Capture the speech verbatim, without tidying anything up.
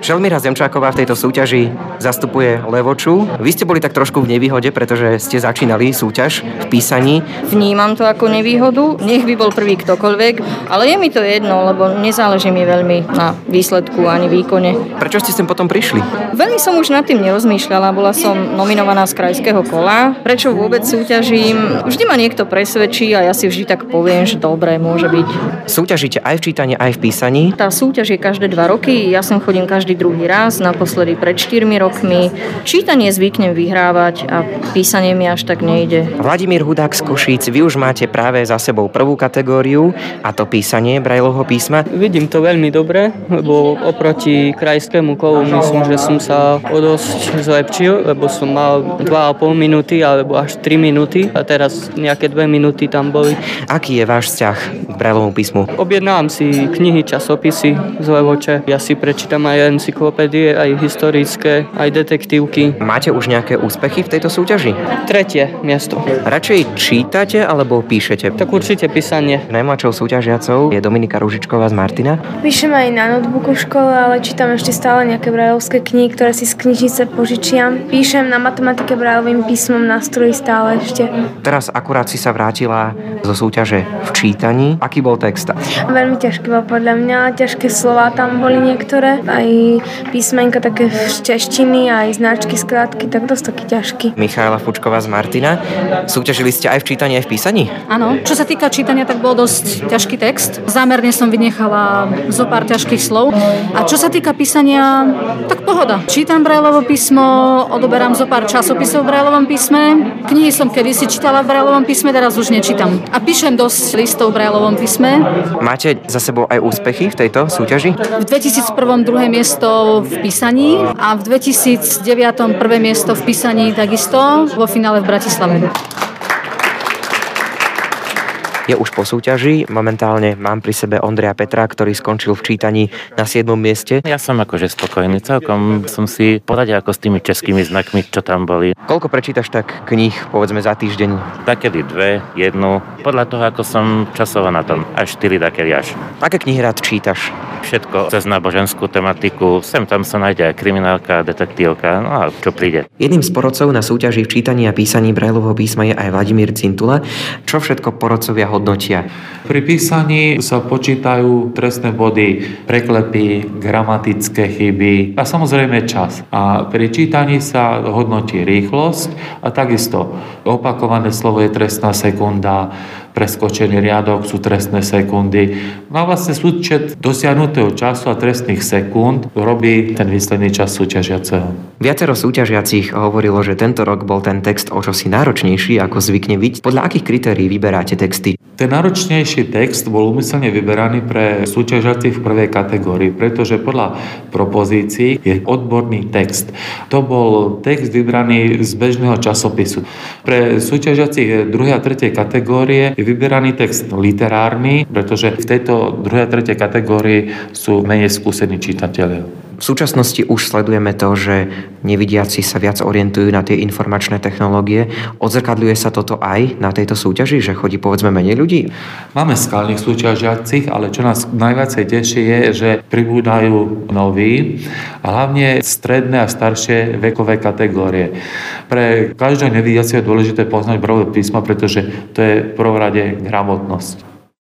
Želmíra Zemčáková v tejto súťaži zastupuje Levoču. Vy ste boli tak trošku v nevýhode, pretože ste začínali súťaž v písaní. Vnímam to ako nevýhodu, nech by bol prvý ktokoľvek, ale je mi to jedno, lebo nezáleží mi veľmi na výsledku ani výkone. Prečo ste sem potom prišli? Veľmi som už nad tým nerozmýšľala, bola som nominovaná z krajského kola. Prečo vôbec súťažím? Vždy ma niekto presvedčí a ja si vždy tak poviem, že dobre, môže byť. Súťažíte aj v čítaní, aj v písaní? Tá súťaž je každé dva roky, ja sem chodím každý druhý raz, naposledy pred štyrmi rokmi. Čítanie zvyknem vyhrávať a písanie mi až tak nejde. Vladimír Hudák z Košíc, vy už máte práve za sebou prvú kategóriu, a to písanie Braillovho písma. Vidím to veľmi dobre, lebo oproti krajskému kolu myslím, že som sa o dosť zlepšil, lebo som mal dva a pol minúty alebo až tri minúty a teraz nejaké dve minúty tam boli. Aký je váš vzťah k Braillovmu písmu? Objednám si knihy, časopisy z Levoče. Ja si prečítam aj encyklopédie, aj historické, aj detektívky. Máte už nejaké úspechy v tejto súťaži? Tretie miesto. Radšej čítate alebo píšete? Tak určite písanie. Najmladšou súťažiacou je Dominika Ružičková z Martina. Píšem aj na notebooku v škole, ale čítam ešte stále nejaké brailovské knihy, ktoré si z knižnice požičiam. Píšem na matematike brailovým písmom na stroji stále ešte. Teraz akurát si sa vrátila zo súťaže v čítaní. Aký bol text? Veľmi ťažký bol podľa mňa. Ťažké slová tam boli niektoré. Aj písmenka také češtiny, aj značky, skrátky, tak dosť taký ťažký. Michaela Fučková z Martina. Súťažili ste aj v čítaní, aj v písaní? Áno. Čo sa týka čítania, tak bol dosť ťažký text. Zámerne som vynechala zo pár ťažkých slov. A čo sa týka písania, tak pohoda. Čítam Braillovo písmo, odoberám zo pár časopisov v Braillovom písme. Knihy som kedysi čítala v Braillovom písme, teraz už nečítam. A píšem dosť listov v Braillovom písme. Máte za sebou aj úspechy v tejto súťaži? V dvetisícjeden druhé miesto v písaní a v dvetisícdeväť prvé miesto v písaní takisto vo finále v Bratislave. Je už po súťaži. Momentálne mám pri sebe Ondreja Petra, ktorý skončil v čítaní na siedmom mieste. Ja som akože spokojný. Celkom som si poradil ako s tými českými znakmi, čo tam boli. Koľko prečítaš tak kníh, povedzme, za týždeň? Takedy dve, jednu. Podľa toho, ako som časovo na tom. Až štyri takedy až. Aké knihy rád čítaš? Všetko cez náboženskú tematiku. Sem tam sa nájde aj kriminálka, detektívka, no a čo príde. Jedným z porodcov na súťaži v čítaní a písaní Braillovho písma je aj Vladimír Cintula. Čo všetko porodcovia hodnotia? Pri písaní sa počítajú trestné body, preklepy, gramatické chyby a samozrejme čas. A pri čítaní sa hodnotí rýchlosť a takisto opakované slovo je trestná sekunda, preskočený riadok sú trestné sekundy. No a vlastne súčet dosiahnutého času a trestných sekúnd robí ten výsledný čas súťažiaceho. Viacero súťažiacich hovorilo, že tento rok bol ten text o čosi náročnejší, ako zvykne byť. Podľa akých kritérií vyberáte texty? Ten náročnejší text bol úmyselne vyberaný pre súťažiacich v prvej kategórii, pretože podľa propozícií je odborný text. To bol text vybraný z bežného časopisu. Pre súťažiacich druhej a tretej kategórie je vyberaný text literárny, pretože v tejto druhej a tretej kategórii sú menej skúsení čitatelia. V súčasnosti už sledujeme to, že nevidiaci sa viac orientujú na tie informačné technológie. Odzrkadľuje sa toto aj na tejto súťaži, že chodí povedzme menej ľudí? Máme skalných súťažiacich, ale čo nás najviacej teší je, že pribúdajú noví a hlavne stredné a staršie vekové kategórie. Pre každého nevidiaceho je dôležité poznať Braillovo písmo, pretože to je v prvom rade gramotnosť.